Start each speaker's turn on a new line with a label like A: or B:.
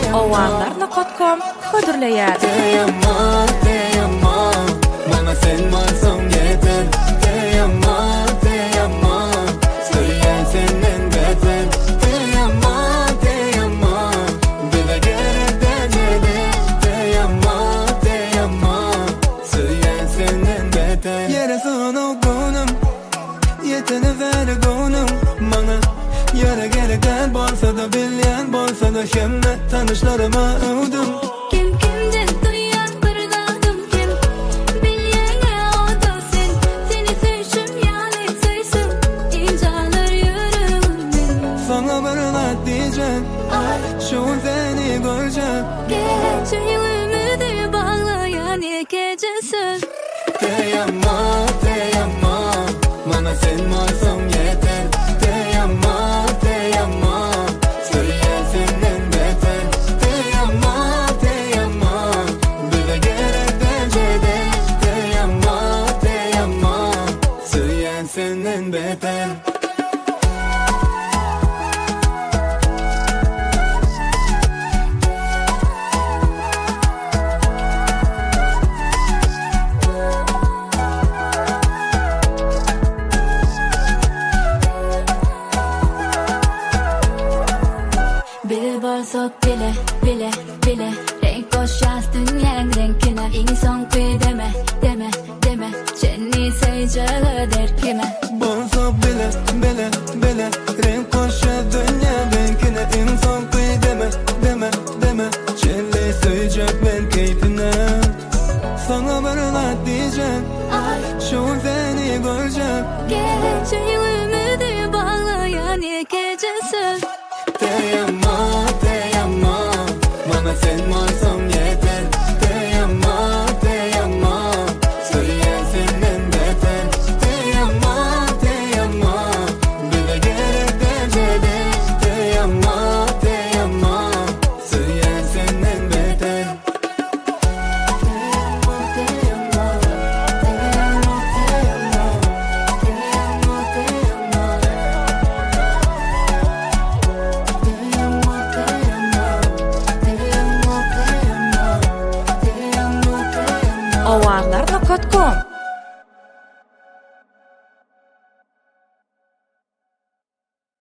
A: Owanlar.com hödürleýär.
B: Deyamma, bana sen varsın yeter. Deyamma, söyleyen senden beter. Deyamma, bile gerek decede. Deyamma, söyleyen senden beter. Yere sonu konum, yeteni ver konum bana. Yere gerekler bolsa da bilyen bolsa da şemme tanışlarıma övdüm.
C: Kim kimden duyan bir dağdım kim bilyene o da sen. Seni sevşim yani sevsim incalar yüreğimin.
B: Sana bir lat diyeceğim, şu seni göreceğim.
C: Geleceği ümidi bağlayan ilk gecesi.
B: Deyamma, bana sen varsın yeter. Deyamma, söyleyen senden beter. Deyamma, bile gerek decede. Deyamma, söyleyen senden beter.
C: Bir bolsak bile renk koşas dünyanın renkine. İnsan kıy deme seni seveceğler kime.
B: Bolsa bile renk koşa dünya renkine. İnsan